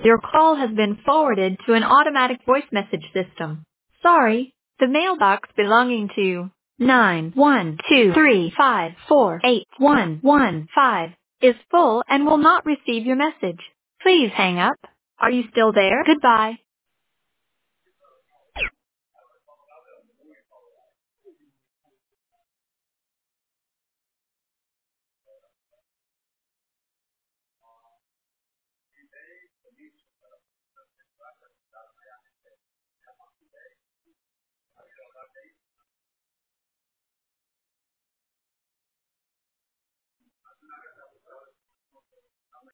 Your call has been forwarded to an automatic voice message system. Sorry, the mailbox belonging to 91235481115 is full and will not receive your message. Please hang up. Are you still there? Goodbye.